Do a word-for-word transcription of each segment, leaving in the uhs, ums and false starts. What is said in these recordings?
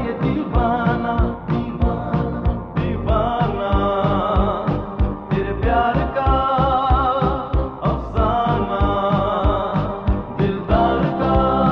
ये दीवाना दीवाना दीवाना तेरे प्यार का अफसाना दिलदार का।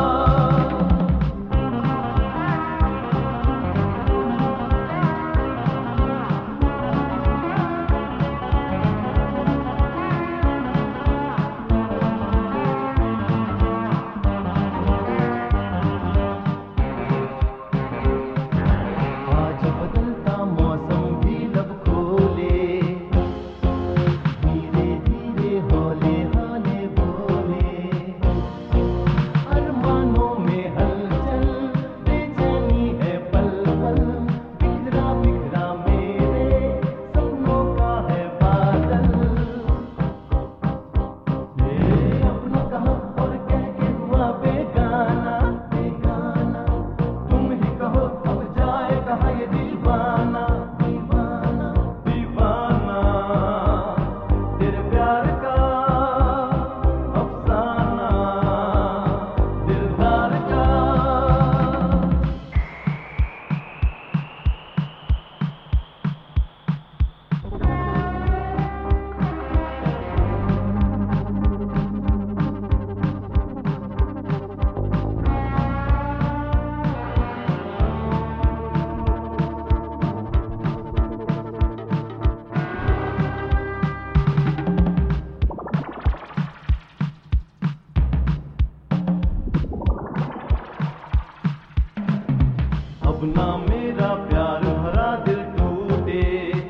ना मेरा प्यार भरा दिल टूटे,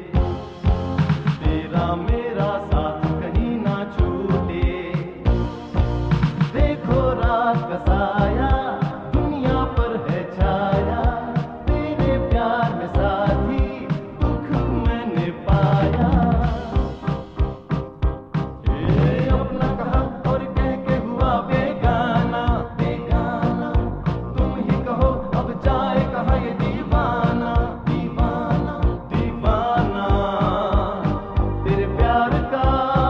तेरा मेरा साथ कहीं ना छूटे। देखो रात का साया दुनिया पर है छाया, तेरे प्यार में साथी दुख मैंने पाया। ए अपना कहा और कह के हुआ बेगाना बेगाना, तुम ही कहो अब जाए कहाँ ये दीवाना दीवाना दीवाना तेरे प्यार का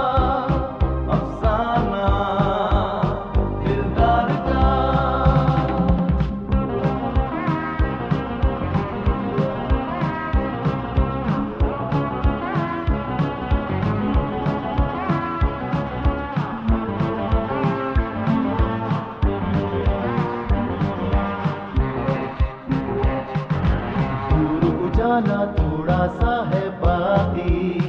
अफसाना दिलदार का। उजाला थोड़ा सा है बाकी,